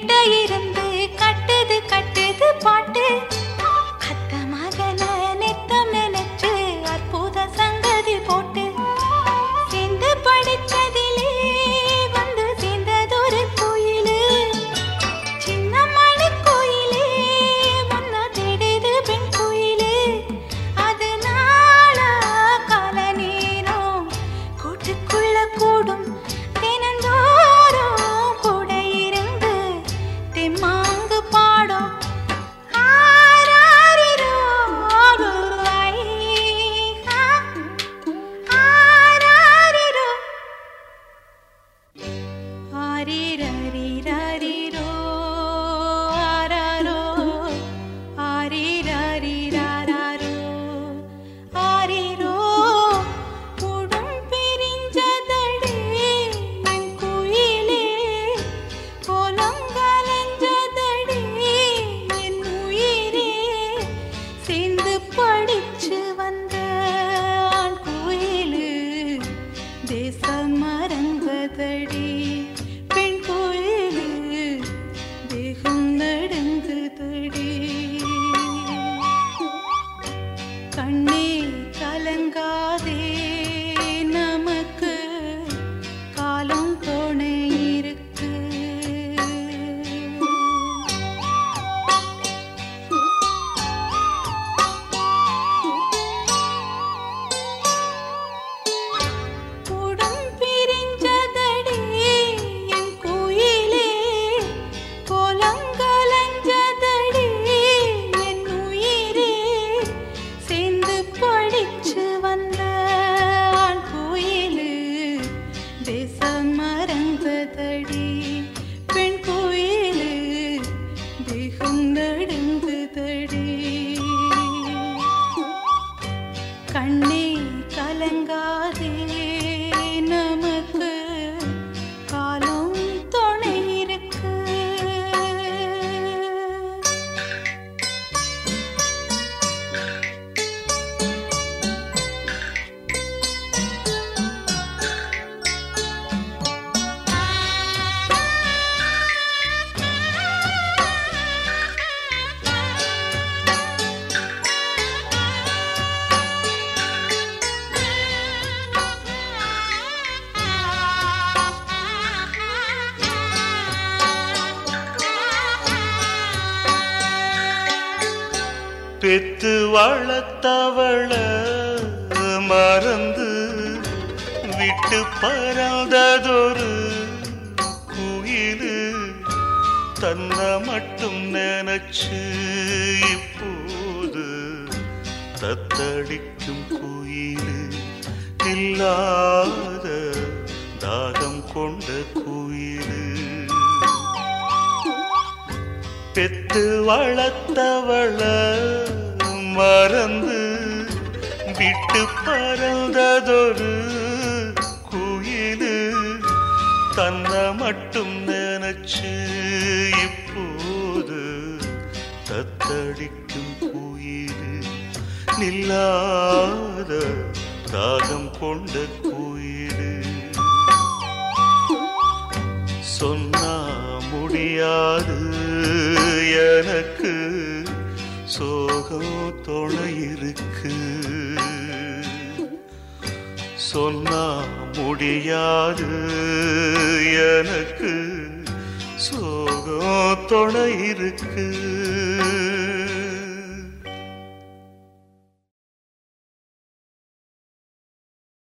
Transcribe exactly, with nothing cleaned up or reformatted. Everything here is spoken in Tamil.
இருந்து கட்டுது கட்டுது பாட்டு அத்த மகன நெத்தம் நினைச்சு அற்புத சங்கதி போட்டு சேர்ந்து படிச்சதிலே வந்து சேர்ந்ததொரு கோயிலு சின்ன மணி கோயிலே முன்ன தேடுது பெண் கோயிலு அது நாளா கால நேரம் கூட்டுக்குள்ள கூடும் மாங்கு பாடும் ஆராரிரோ ஆராரிரோ ஆரிரரிரரிரோ ஆராரோ ஆரிரரிரரோ ஆரிரோ உடும் பிரிஞ்சதடே என் குயிலே கோலம் படிச்சு வந்த ஆண் கோயிலு தேசம் மறந்ததடி பெண் கோயிலு தேகம் நடுங்குதடி கண்ணே கலங்காதே நமக்கு காலம் துணை இருக்கு தேசம் மறந்ததடி பெண் கோயிலு தேகம் நடுங்குதடி கண்ணே கலங்காதே நமக்கு காலம் துணை இருக்கு பெத்து வளர்த்தவள மறந்து விட்டு பறந்ததொரு குயிலு தன்னை மட்டும் நினைச்சு இப்போது தத்தடிக்கும் குயிலு இல்லாத தாகம் கொண்ட குயிலு பெத்து வளர்த்தவள மறந்து விட்டு பறந்ததொரு குயிலு தன்னை மட்டும் நினைச்சு இப்போது தத்தடிக்கும் குயிலு நில்லாத தாகம் கொண்ட குயிலு சொன்னா முடியாது எனக்கு சோகம் துணை இருக்கு சொன்னா முடியாது எனக்கு சோகம் துணை இருக்கு